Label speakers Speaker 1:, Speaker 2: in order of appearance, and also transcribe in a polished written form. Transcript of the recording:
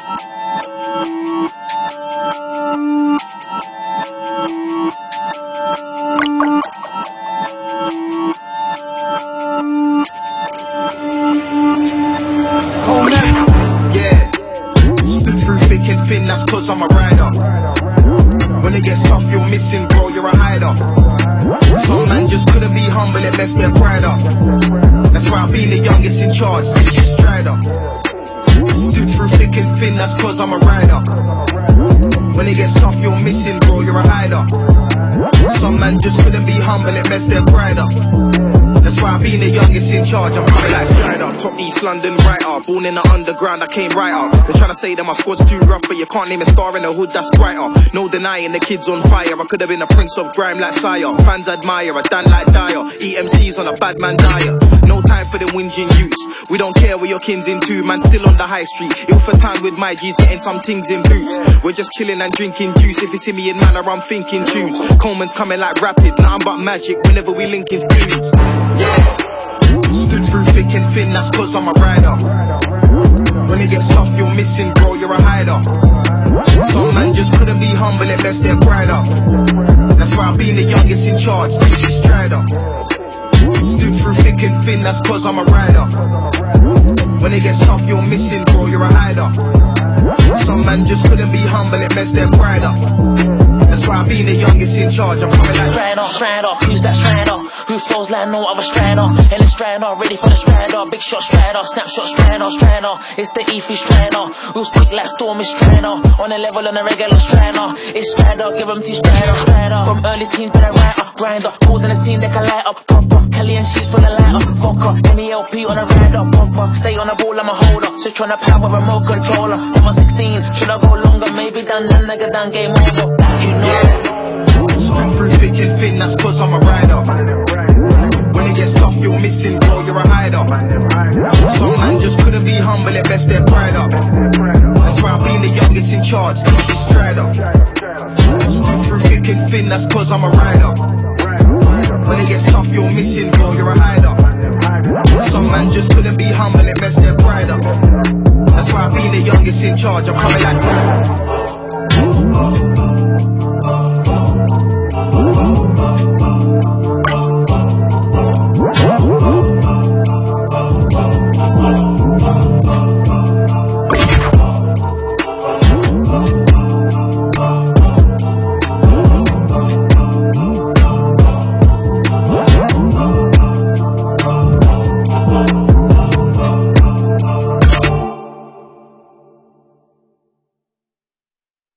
Speaker 1: Yeah, stood through thick and thin, that's cause I'm a rider. When it gets tough, you're missing, bro, you're a hider. Some man just couldn't be humble, it left their pride up. That's why I've been the youngest in charge, teach it strider. Stood through thick and thin, that's cause I'm a rider. When it gets tough, you're missing, bro, you're a hider. Some man just couldn't be humble, it messed their pride up. That's why I've been the youngest in charge, I'm coming like Strider. Top East London writer, born in the underground, I came right up. They're trying to say that my squad's too rough, but you can't name a star in the hood that's brighter. No denying the kid's on fire, I could have been a prince of grime like Sire. Fans admire, I done like Dyer. EMC's on a bad man diet. No time for the whinging youths. We don't care where your kin's into, man still on the high street. Ill for time with my G's, getting some things in boots. We're just chilling and drinking juice. If you see me in manner, I'm thinking tunes. Coleman's coming like rapid, nothing but magic whenever we link in studios. Yeah, stood through thick and thin, that's cause I'm a rider. When it gets tough, you're missing, bro, you're a hider. Some man just couldn't be humble, it messed their pride up. That's why I've been the youngest in charge, teach it strider. Stood through thick and thin, that's cause I'm a rider. When it gets tough, you're missing, bro, you're a hider. Some man just couldn't be humble, it messed their pride up. That's why I've been the youngest in charge, I'm coming like
Speaker 2: Strider, who's that Strider? Who flows like no other Strider? And it's Strider, ready for the Strider. Big shot Strider, snapshot Strider. It's the E3 Strider, who's quick like Stormy Strider. On a level on a regular Strider. It's Strider, give him to Strider. From early teens to the writer, grinder. Pulls in the scene, they can light up, proper. Kelly and sheets for the lighter, vodka. Any LP on a rider, bumper. Stay on the ball, I'm a holder. Switch on the power, remote controller. I'm a 16, should I go longer? Maybe done, nigga done, game over. You know.
Speaker 1: Stood through thick and thin, that's cause I'm a rider. When it gets tough, you're missing, bro, you're a hider. Some man just couldn't be humble, it messed their pride up. That's why I've been the youngest in charge, teach it strider. Stood through thick and thin, that's cause I'm a rider. When it gets tough, you're missing, bro, you're a hider. Some man just couldn't be humble, it messed their pride up. That's why I've been the youngest in charge, I'm coming like